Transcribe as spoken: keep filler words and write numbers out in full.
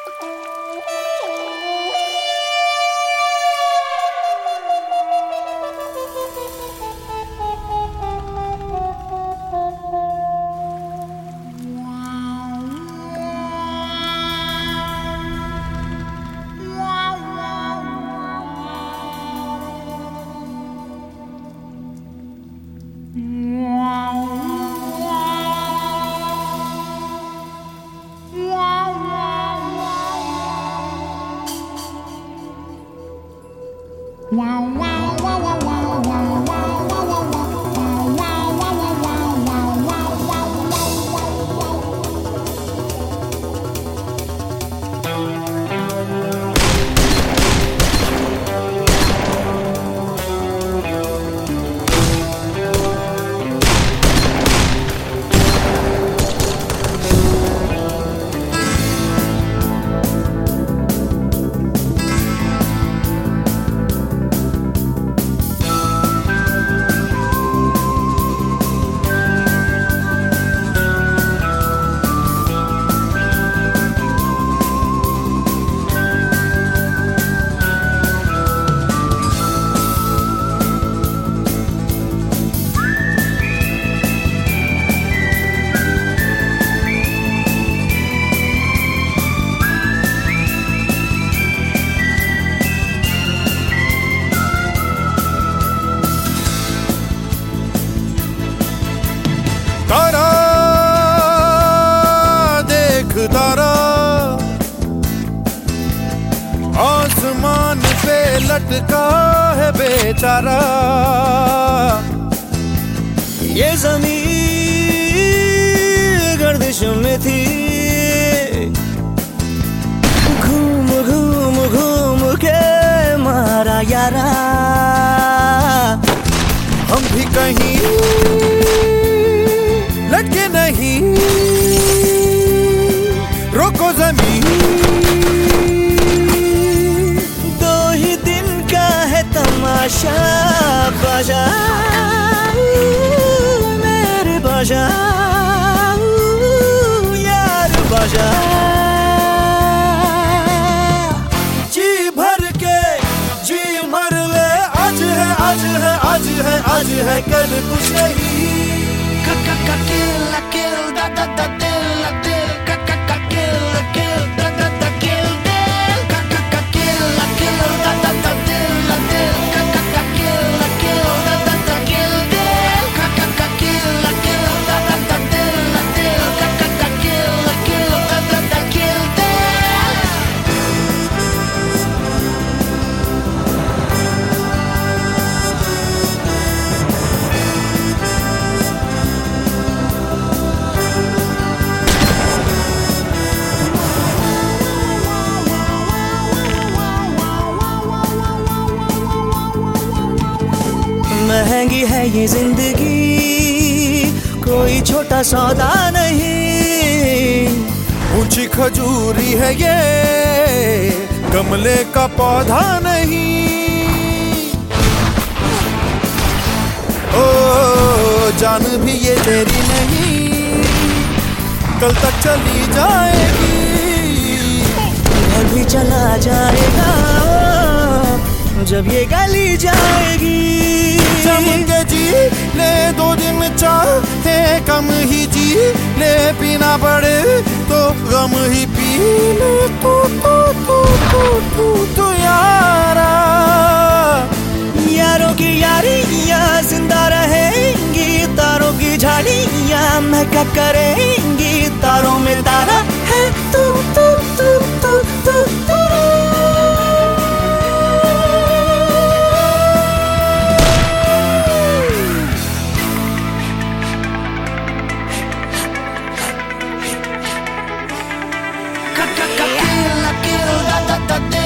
तारा आसमान पे लटका है बेचारा, ये ज़मीन गर्दिश में थी, घूम घूम घूम के मारा यारा। हम भी कहीं लटके नहीं, रोको ज़मीन। दो ही दिन का है तमाशा, बाजा मेरे बाजा यार बाजा। जी भर के जी मर ले, आज है आज है आज है आज है कल कुछ नहीं। Kill, kill, da da da, kill, kill, ka ka ka, kill, kill, da da da, kill, ka ka ka, kill, kill, da da da, kill, ka ka ka, kill, kill, da da da, kill, ka ka ka, kill, kill, da da da, kill, ka ka ka, kill, kill, da da da, kill. महंगी है ये जिंदगी, कोई छोटा सौदा नहीं। ऊंची खजूरी है ये, गमले का पौधा नहीं। ओ जान भी ये तेरी नहीं, कल तक चली जाएगी, घर भी चला जाएगा जब ये गली जाएगी। जम के जी ले दो दिन चाहे कम ही जी ले, पीना पड़े तो गम ही पी ले। तू तू तू तू तू तू यारा, यारों की यारियां जिंदा रहेंगी, तारों की झाड़ियां महका करेंगी। तारों में तारा है तू तू तू तू तू तू। Kill, kill, da da da.